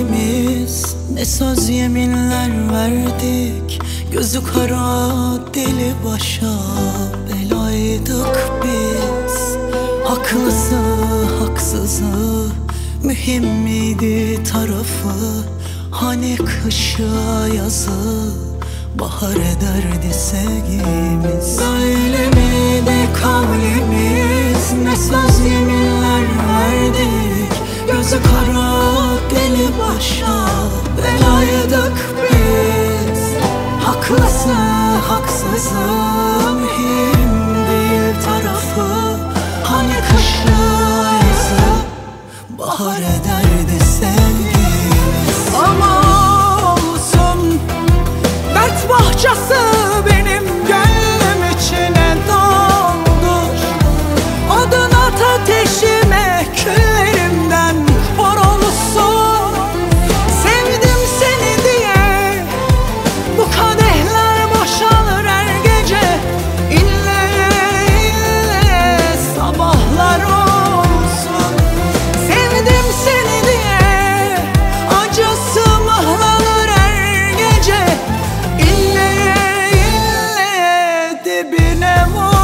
kavlimiz, ne söz yeminler verdik. Gözü kara deli başa belaydık biz. Haklısı haksızı mühim miydi tarafı? Hani kışa yazı bahar ederdi sevgimiz. Böyle miydi kavlimiz, ne söz yeminler verdik. Gözü kara deli başa belaydık biz. Haklısı haksızı mühim değil tarafı. Hani kışa yazı bahar ederdi sevgimiz. Ama olsun, dert bahçesi benim gönlüm içine doldur. Odun at ateşime, küllerimden hor olsun. Sevdim seni diye bu kadehler boşalır her gece. İlle ille sabahlar olsun. Sevdim seni diye acısı mıhlanır her gece. İlle ille dibine vursun.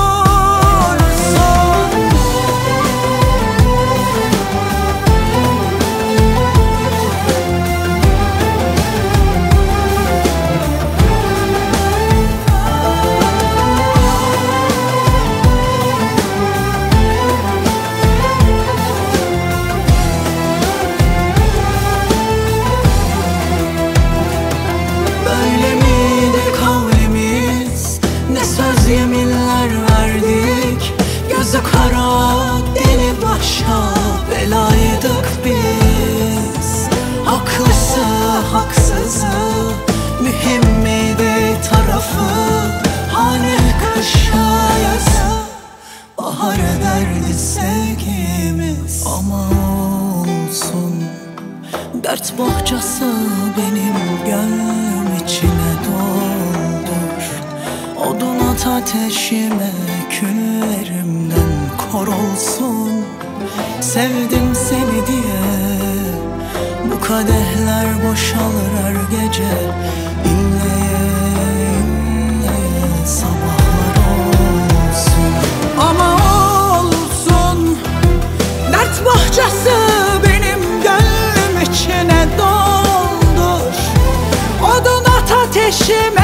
Böyle miydi kavlimiz, ne söz yeminler verdik. Gözü kara deli başa belaydık biz. Haklısı haksızı mühim miydi tarafı? Hani kışa yazı bahar ederdi sevgimiz. Ama olsun, dert bohçası benim gönlüm içine doldur. Odun at ateşime, küllerimden kor olsun. Sevdim seni diye bu kadehler boşalır her gece. İnleye inleye sabahlar olsun. Ama olsun, dert bahçesi benim gönlüm içine doldur. Odun at ateşime,